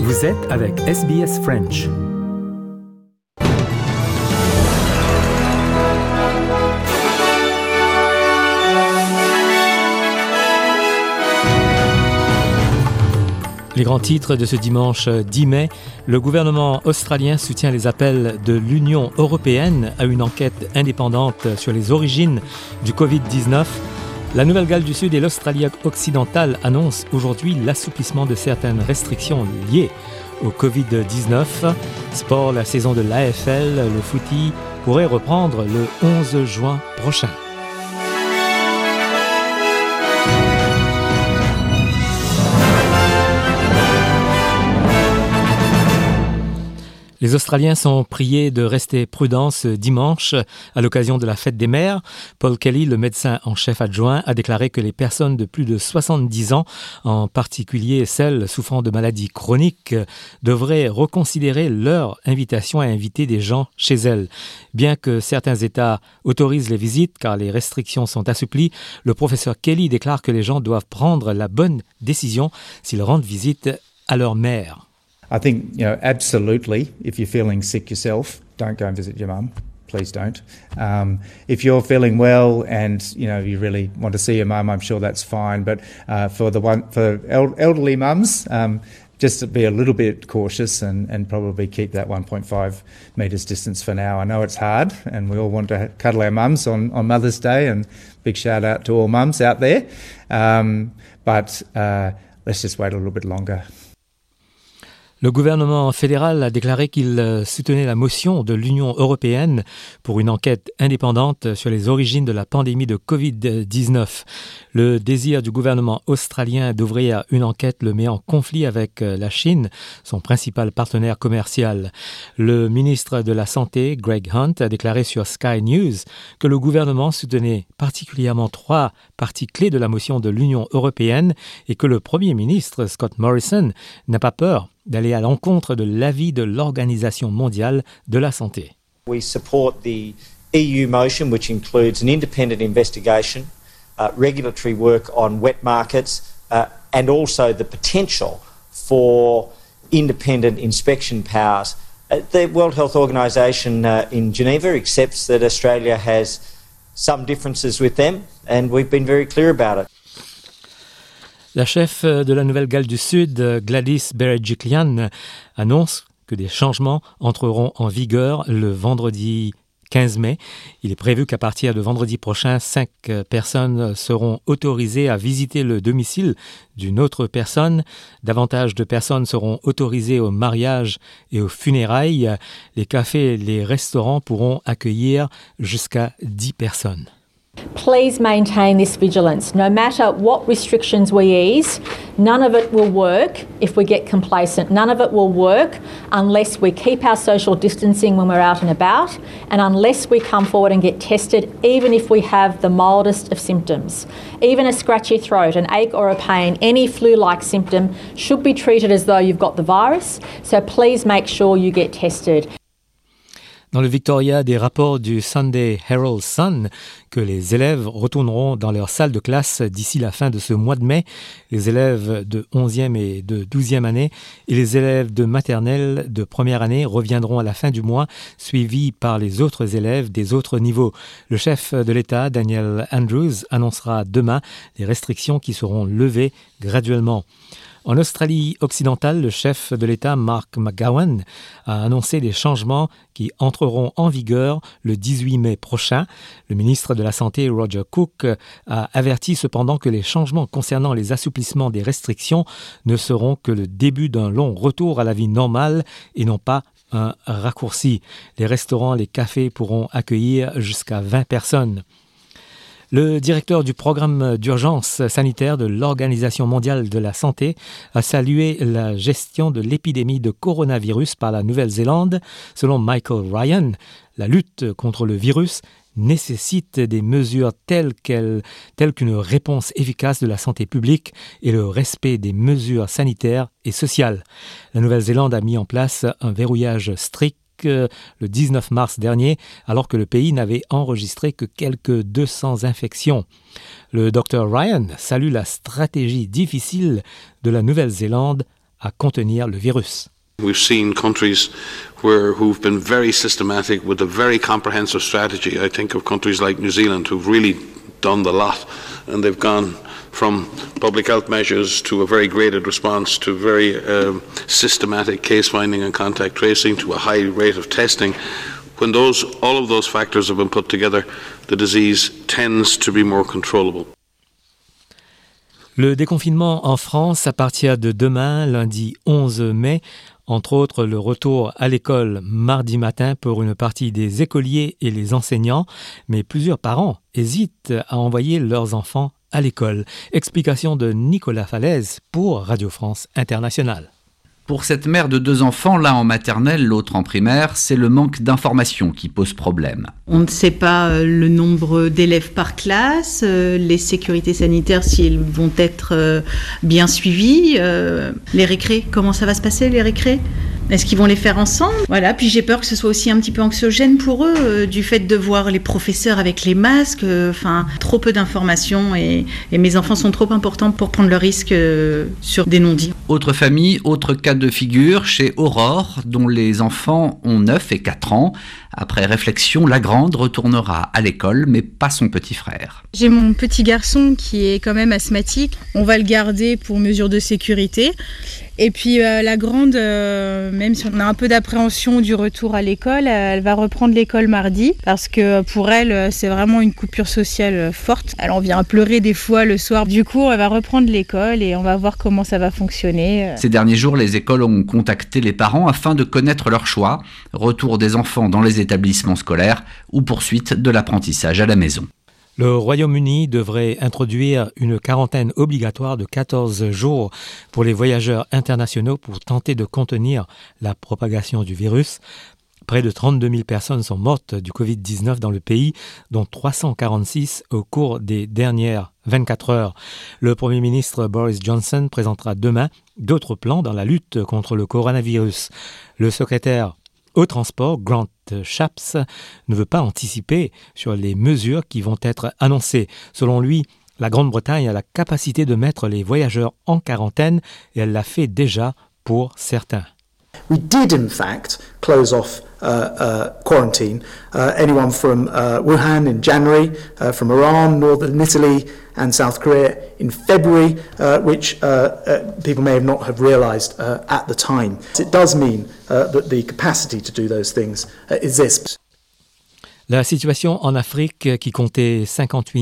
Vous êtes avec SBS French. Les grands titres de ce dimanche 10 mai, le gouvernement australien soutient les appels de l'Union européenne à une enquête indépendante sur les origines du Covid-19. La Nouvelle-Galles du Sud et l'Australie occidentale annoncent aujourd'hui l'assouplissement de certaines restrictions liées au Covid-19. Sport, la saison de l'AFL, le footy pourrait reprendre le 11 juin prochain. Les Australiens sont priés de rester prudents ce dimanche à l'occasion de la fête des mères. Paul Kelly, le médecin en chef adjoint, a déclaré que les personnes de plus de 70 ans, en particulier celles souffrant de maladies chroniques, devraient reconsidérer leur invitation à inviter des gens chez elles. Bien que certains États autorisent les visites car les restrictions sont assouplies, le professeur Kelly déclare que les gens doivent prendre la bonne décision s'ils rendent visite à leur mère. I think, absolutely, if you're feeling sick yourself, don't go and visit your mum. Please don't. If you're feeling well and, you really want to see your mum, I'm sure that's fine. But for elderly mums, just to be a little bit cautious and probably keep that 1.5 metres distance for now. I know it's hard and we all want to cuddle our mums on Mother's Day, and big shout out to all mums out there. But let's just wait a little bit longer. Le gouvernement fédéral a déclaré qu'il soutenait la motion de l'Union européenne pour une enquête indépendante sur les origines de la pandémie de Covid-19. Le désir du gouvernement australien d'ouvrir une enquête le met en conflit avec la Chine, son principal partenaire commercial. Le ministre de la Santé, Greg Hunt, a déclaré sur Sky News que le gouvernement soutenait particulièrement 3 parties clés de la motion de l'Union européenne et que le Premier ministre, Scott Morrison, n'a pas peur d'aller à l'encontre de l'avis de l'Organisation mondiale de la santé. We support the EU motion, which includes an independent investigation, regulatory work on wet markets, and also the potential for independent inspection powers. The World Health Organization in Geneva accepts that Australia has some differences with them, and we've been very clear about it. La chef de la Nouvelle-Galles du Sud, Gladys Berejiklian, annonce que des changements entreront en vigueur le vendredi 15 mai. Il est prévu qu'à partir de vendredi prochain, 5 personnes seront autorisées à visiter le domicile d'une autre personne. Davantage de personnes seront autorisées au mariage et aux funérailles. Les cafés et les restaurants pourront accueillir jusqu'à 10 personnes. Please maintain this vigilance. No matter what restrictions we ease, none of it will work if we get complacent. None of it will work unless we keep our social distancing when we're out and about, and unless we come forward and get tested, even if we have the mildest of symptoms. Even a scratchy throat, an ache or a pain, any flu-like symptom should be treated as though you've got the virus. So please make sure you get tested. Dans le Victoria, des rapports du Sunday Herald Sun que les élèves retourneront dans leur salle de classe d'ici la fin de ce mois de mai. Les élèves de 11e et de 12e année et les élèves de maternelle de première année reviendront à la fin du mois, suivis par les autres élèves des autres niveaux. Le chef de l'État, Daniel Andrews, annoncera demain les restrictions qui seront levées graduellement. En Australie occidentale, le chef de l'État, Mark McGowan, a annoncé des changements qui entreront en vigueur le 18 mai prochain. Le ministre de la Santé, Roger Cook, a averti cependant que les changements concernant les assouplissements des restrictions ne seront que le début d'un long retour à la vie normale et non pas un raccourci. Les restaurants, les cafés pourront accueillir jusqu'à 20 personnes. Le directeur du programme d'urgence sanitaire de l'Organisation mondiale de la santé a salué la gestion de l'épidémie de coronavirus par la Nouvelle-Zélande. Selon Michael Ryan, la lutte contre le virus nécessite des mesures telles qu'une réponse efficace de la santé publique et le respect des mesures sanitaires et sociales. La Nouvelle-Zélande a mis en place un verrouillage strict le 19 mars dernier, alors que le pays n'avait enregistré que quelques 200 infections. Le Dr Ryan salue la stratégie difficile de la Nouvelle-Zélande à contenir le virus. We've seen countries who've been very systematic with a very comprehensive strategy. I think of countries like New Zealand who've really done the lot, and they've gone from public health measures to a very graded response to very systematic case finding and contact tracing to a high rate of testing. When all of those factors have been put together, the disease tends to be more controllable. Le déconfinement en France à partir de demain, lundi 11 mai, entre autres le retour à l'école mardi matin pour une partie des écoliers et les enseignants, mais plusieurs parents hésitent à envoyer leurs enfants à l'école. Explication de Nicolas Falaise pour Radio France Internationale. Pour cette mère de 2 enfants, l'un en maternelle, l'autre en primaire, c'est le manque d'informations qui pose problème. On ne sait pas le nombre d'élèves par classe, les sécurités sanitaires, si elles vont être bien suivies, les récrés, comment ça va se passer les récrés ? Est-ce qu'ils vont les faire ensemble ? Voilà, puis j'ai peur que ce soit aussi un petit peu anxiogène pour eux, du fait de voir les professeurs avec les masques, trop peu d'informations et mes enfants sont trop importants pour prendre le risque sur des non-dits. Autre famille, autre cas de figure chez Aurore, dont les enfants ont 9 et 4 ans. Après réflexion, la grande retournera à l'école, mais pas son petit frère. J'ai mon petit garçon qui est quand même asthmatique. On va le garder pour mesure de sécurité. Et puis la grande, même si on a un peu d'appréhension du retour à l'école, elle va reprendre l'école mardi parce que pour elle, c'est vraiment une coupure sociale forte. Elle en vient pleurer des fois le soir. Du coup, elle va reprendre l'école et on va voir comment ça va fonctionner. Ces derniers jours, les écoles ont contacté les parents afin de connaître leur choix. Retour des enfants dans les établissements scolaires ou poursuite de l'apprentissage à la maison. Le Royaume-Uni devrait introduire une quarantaine obligatoire de 14 jours pour les voyageurs internationaux pour tenter de contenir la propagation du virus. Près de 32 000 personnes sont mortes du Covid-19 dans le pays, dont 346 au cours des dernières 24 heures. Le Premier ministre Boris Johnson présentera demain d'autres plans dans la lutte contre le coronavirus. Le secrétaire au transport, Grant Shapps, ne veut pas anticiper sur les mesures qui vont être annoncées. Selon lui, la Grande-Bretagne a la capacité de mettre les voyageurs en quarantaine et elle l'a fait déjà pour certains. We did, in fact, close off quarantine anyone from Wuhan in January, from Iran, northern Italy and South Korea in February, which people may not have realised at the time. It does mean that the capacity to do those things exists. La situation en Afrique, qui comptait 58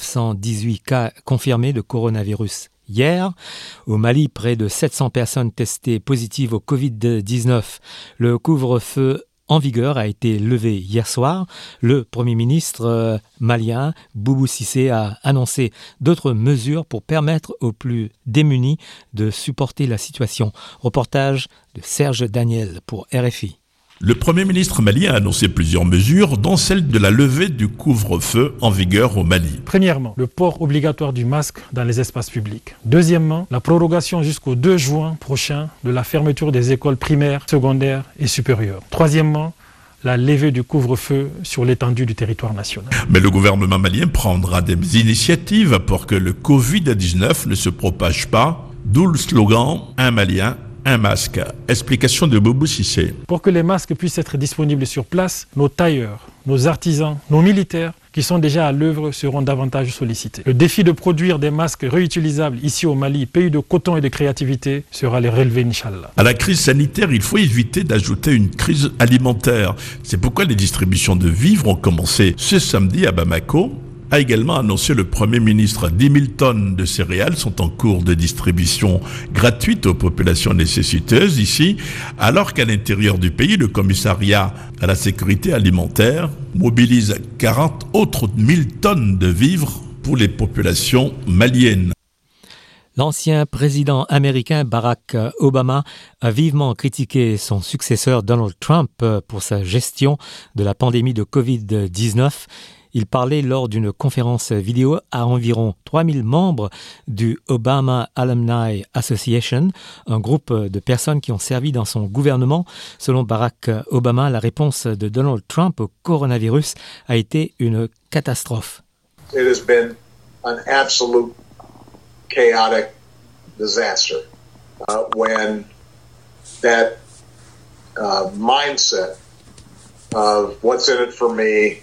918 cas confirmés de coronavirus hier. Au Mali, près de 700 personnes testées positives au Covid-19. Le couvre-feu en vigueur a été levé hier soir. Le Premier ministre malien, Boubou Cissé, a annoncé d'autres mesures pour permettre aux plus démunis de supporter la situation. Reportage de Serge Daniel pour RFI. Le Premier ministre malien a annoncé plusieurs mesures, dont celle de la levée du couvre-feu en vigueur au Mali. Premièrement, le port obligatoire du masque dans les espaces publics. Deuxièmement, la prorogation jusqu'au 2 juin prochain de la fermeture des écoles primaires, secondaires et supérieures. Troisièmement, la levée du couvre-feu sur l'étendue du territoire national. Mais le gouvernement malien prendra des initiatives pour que le Covid-19 ne se propage pas, d'où le slogan « Un Malien, un masque ». Explication de Boubou Cissé. Pour que les masques puissent être disponibles sur place, nos tailleurs, nos artisans, nos militaires qui sont déjà à l'œuvre seront davantage sollicités. Le défi de produire des masques réutilisables ici au Mali, pays de coton et de créativité, sera les relever, Inch'Allah. À la crise sanitaire, il faut éviter d'ajouter une crise alimentaire. C'est pourquoi les distributions de vivres ont commencé ce samedi à Bamako. A également annoncé le Premier ministre. 10 000 tonnes de céréales sont en cours de distribution gratuite aux populations nécessiteuses ici, alors qu'à l'intérieur du pays, le commissariat à la sécurité alimentaire mobilise 40 autres 1000 tonnes de vivres pour les populations maliennes. L'ancien président américain Barack Obama a vivement critiqué son successeur Donald Trump pour sa gestion de la pandémie de Covid-19. Il parlait lors d'une conférence vidéo à environ 3000 membres du Obama Alumni Association, un groupe de personnes qui ont servi dans son gouvernement. Selon Barack Obama, la réponse de Donald Trump au coronavirus a été une catastrophe. It has been an absolute chaotic disaster. when that mindset of what's in it for me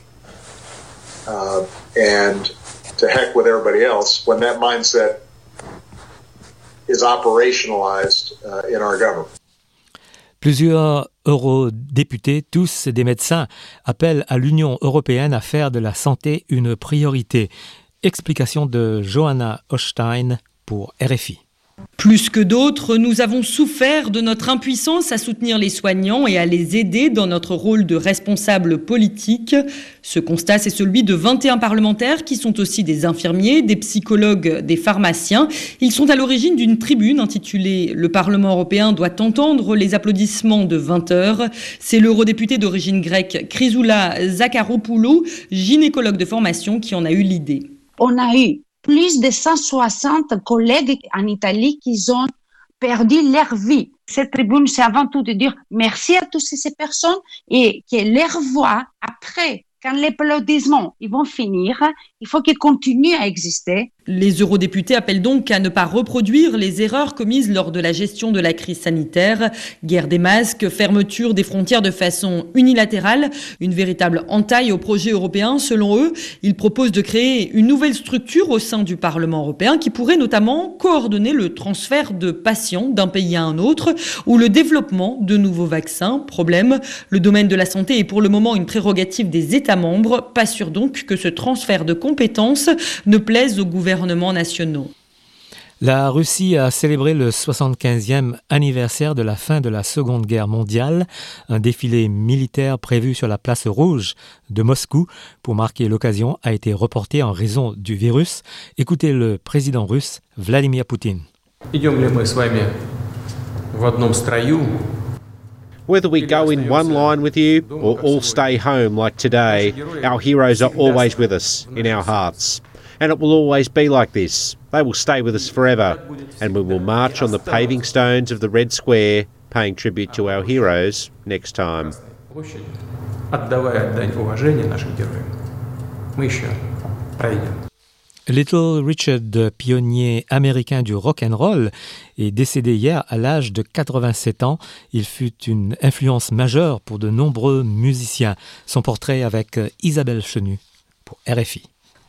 and to heck with everybody else, when that mindset is operationalized in our government. Plusieurs eurodéputés, tous des médecins, appellent à l'Union européenne à faire de la santé une priorité. Explication de Johanna Hochstein pour RFI. Plus que d'autres, nous avons souffert de notre impuissance à soutenir les soignants et à les aider dans notre rôle de responsable politique. Ce constat, c'est celui de 21 parlementaires qui sont aussi des infirmiers, des psychologues, des pharmaciens. Ils sont à l'origine d'une tribune intitulée « Le Parlement européen doit entendre les applaudissements de 20 heures ». C'est l'eurodéputé d'origine grecque Chrysoula Zakharopoulou, gynécologue de formation, qui en a eu l'idée. On a eu plus de 160 collègues en Italie qui ont perdu leur vie. Cette tribune, c'est avant tout de dire merci à toutes ces personnes et que leur voix, après, quand les applaudissements ils vont finir, il faut qu'ils continuent à exister. Les eurodéputés appellent donc à ne pas reproduire les erreurs commises lors de la gestion de la crise sanitaire. Guerre des masques, fermeture des frontières de façon unilatérale, une véritable entaille au projet européen. Selon eux, ils proposent de créer une nouvelle structure au sein du Parlement européen qui pourrait notamment coordonner le transfert de patients d'un pays à un autre ou le développement de nouveaux vaccins. Problème, le domaine de la santé est pour le moment une prérogative des États membres. Pas sûr donc que ce transfert de compétences ne plaise au gouvernement nationaux. La Russie a célébré le 75e anniversaire de la fin de la Seconde Guerre mondiale. Un défilé militaire prévu sur la place rouge de Moscou pour marquer l'occasion a été reporté en raison du virus. Écoutez le président russe Vladimir Poutine. Whether we go in one line with you or all stay home like today, our heroes are always with us in our hearts. And it will always be like this. They will stay with us forever, and we will march on the paving stones of the Red Square, paying tribute to our heroes next time. Little Richard, pionnier américain du rock and roll, est décédé hier à l'âge de 87 ans. Il fut une influence majeure pour de nombreux musiciens. Son portrait avec Isabelle Chenu pour RFI.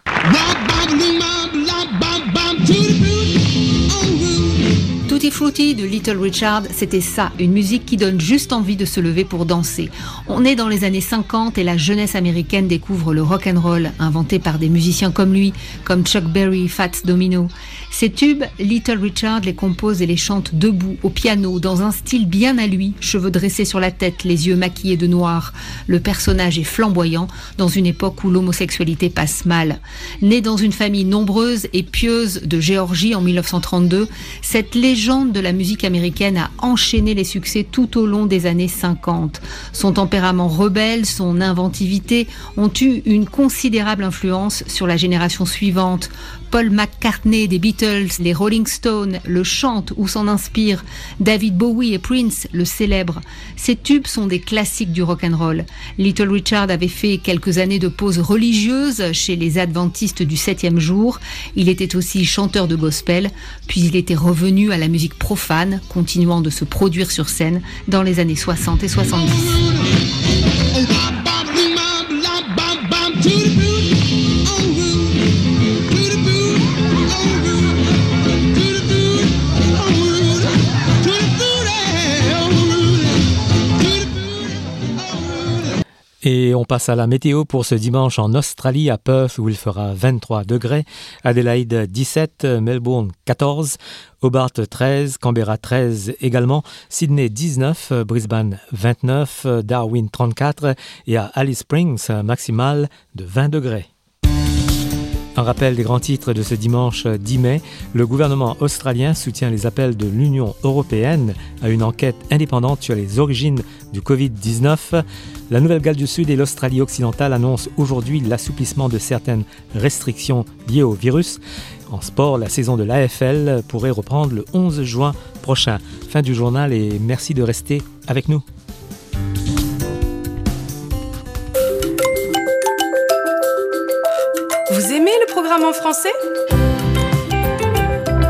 Tutti Frutti de Little Richard, c'était ça, une musique qui donne juste envie de se lever pour danser. On est dans les années 50 et la jeunesse américaine découvre le rock and roll, inventé par des musiciens comme lui, comme Chuck Berry, Fats Domino. Ces tubes, Little Richard les compose et les chante debout, au piano, dans un style bien à lui, cheveux dressés sur la tête, les yeux maquillés de noir. Le personnage est flamboyant, dans une époque où l'homosexualité passe mal. Né dans une famille nombreuse et pieuse de Géorgie en 1932, cette légende de la musique américaine a enchaîné les succès tout au long des années 50. Son tempérament rebelle, son inventivité ont eu une considérable influence sur la génération suivante. Paul McCartney des Beatles, les Rolling Stones le chantent ou s'en inspirent. David Bowie et Prince le célèbrent. Ces tubes sont des classiques du rock'n'roll. Little Richard avait fait quelques années de pause religieuse chez les adventistes du 7e jour. Il était aussi chanteur de gospel, puis il était revenu à la musique profane, continuant de se produire sur scène dans les années 60 et 70. Et on passe à la météo pour ce dimanche en Australie, à Perth où il fera 23 degrés, Adélaïde 17, Melbourne 14, Hobart 13, Canberra 13 également, Sydney 19, Brisbane 29, Darwin 34 et à Alice Springs, maximale de 20 degrés. Un rappel des grands titres de ce dimanche 10 mai. Le gouvernement australien soutient les appels de l'Union européenne à une enquête indépendante sur les origines du Covid-19. La Nouvelle-Galles du Sud et l'Australie occidentale annoncent aujourd'hui l'assouplissement de certaines restrictions liées au virus. En sport, la saison de l'AFL pourrait reprendre le 11 juin prochain. Fin du journal et merci de rester avec nous. Vous aimez le programme en français ?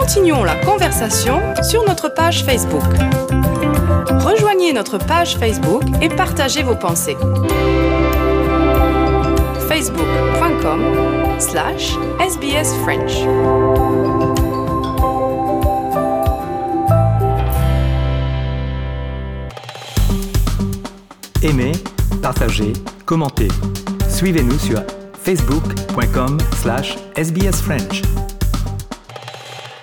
continuons la conversation sur notre page Facebook. Rejoignez notre page Facebook et partagez vos pensées. facebook.com/SBS French. Aimez, partagez, commentez. Suivez-nous sur facebook.com/SBS French.